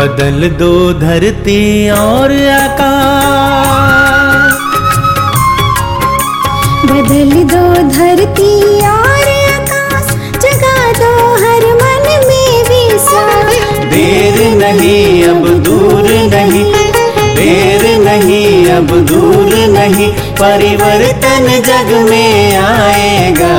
बदल दो धरती और आकाश, बदल दो धरती और आकाश, जगा दो हर मन में विश्वास। देर नहीं अब दूर नहीं, देर नहीं अब दूर नहीं, परिवर्तन जग में आएगा।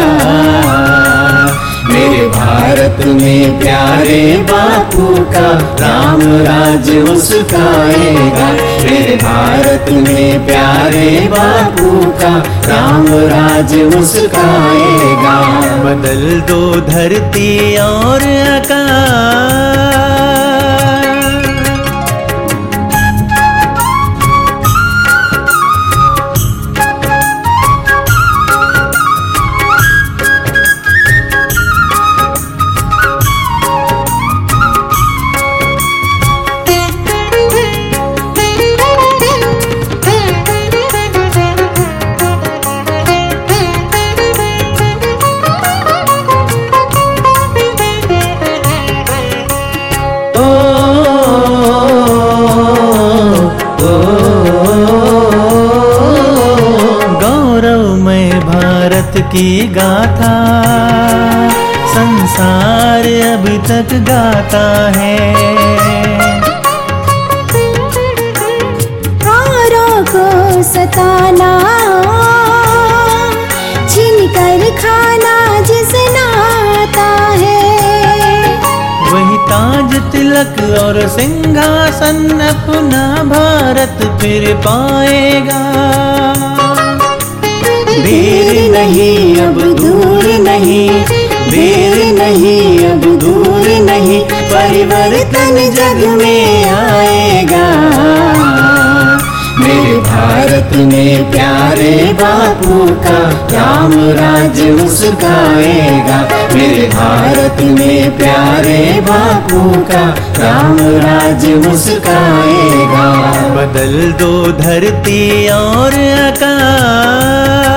मेरे भारत में प्यारे बापू का राम राज उसका आएगा। मेरे भारत में प्यारे बापू का राम राज उसका आएगा। बदल दो धरती और आकाश, की गाथा संसार अभी तक गाता है। औरों को सताना, छीन कर खाना जिसना आता है, वही ताज तिलक और सिंहासन अपना भारत फिर पाएगा। देर नहीं अब दूर नहीं, देर नहीं अब दूर नहीं, परिवर्तन जग में आएगा। मेरे भारत में प्यारे बापू का राम राज उसका आएगा। मेरे भारत में प्यारे बापू का राम राज उसका आएगा। बदल दो धरती और आकाश,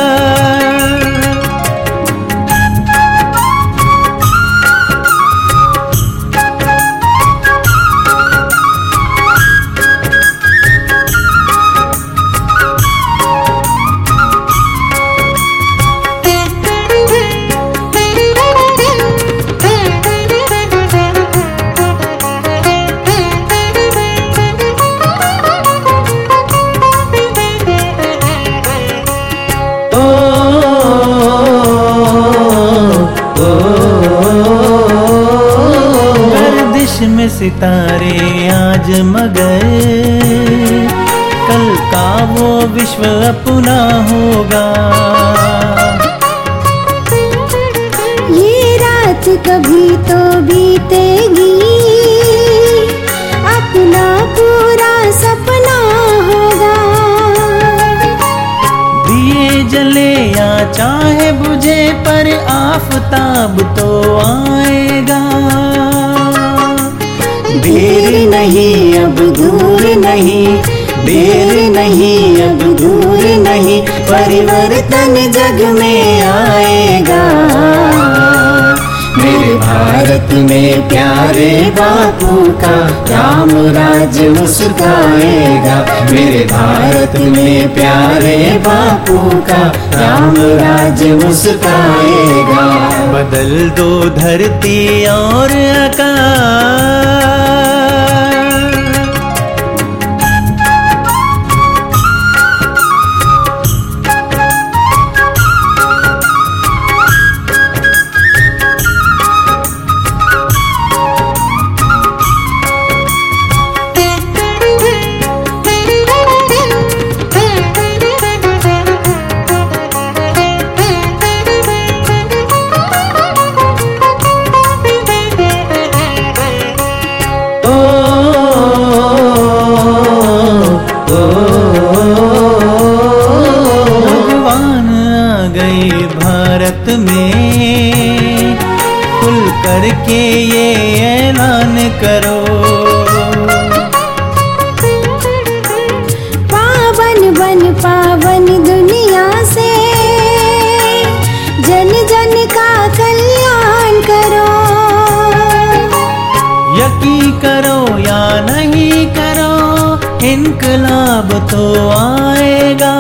में सितारे आज मगर, कल का वो विश्व अपना होगा। ये रात कभी तो बीतेगी, अपना पूरा सपना होगा। दिए जले या चाहे बुझे पर आफताब तो आएगा। देर नहीं अब दूर नहीं, देर नहीं अब दूर नहीं, परिवर्तन जग में आएगा। मेरे भारत में प्यारे बापू का राम राज उसका आएगा। मेरे भारत में प्यारे बापू का राम राज उसका आएगा। बदल दो धरती और आकाश, में खुल करके ये ऐलान करो, पावन बन पावन दुनिया से जन जन का कल्याण करो। यकीन करो या इनकलाब तो आएगा।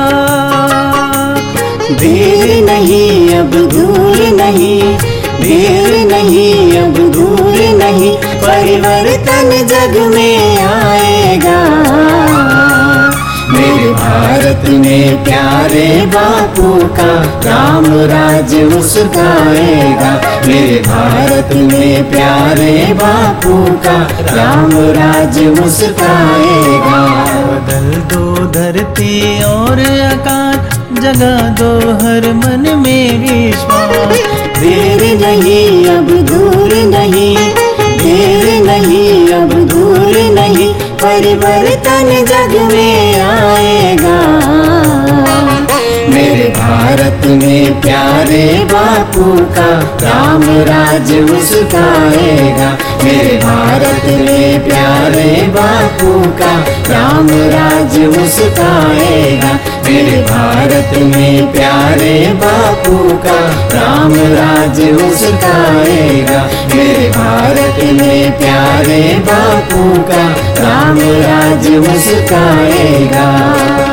देर नहीं अब दूर नहीं, देर नहीं अब दूर नहीं, परिवर्तन जग में आएगा। मेरे भारत में प्यारे बापू का राम राज्य मुस्काएगा। मेरे भारत में प्यारे बापू का राम राज्य मुस्काएगा। बदल दो धरती और आकाश, जगा दो हर मन में विश्वास। देर नहीं अब दूर नहीं, देर नहीं अब दूर नहीं, परिवर्तन जग में आएगा। मेरे भारत में प्यारे बापू का राम राज्य मुस्काएगा। मेरे भारत में प्यारे बापू का राम राज्य मुस्काएगा। मेरे भारत में प्यारे बापू का राम राज्य मुस्काएगा। मेरे भारत में प्यारे बापू का राम राज्य मुस्काएगा।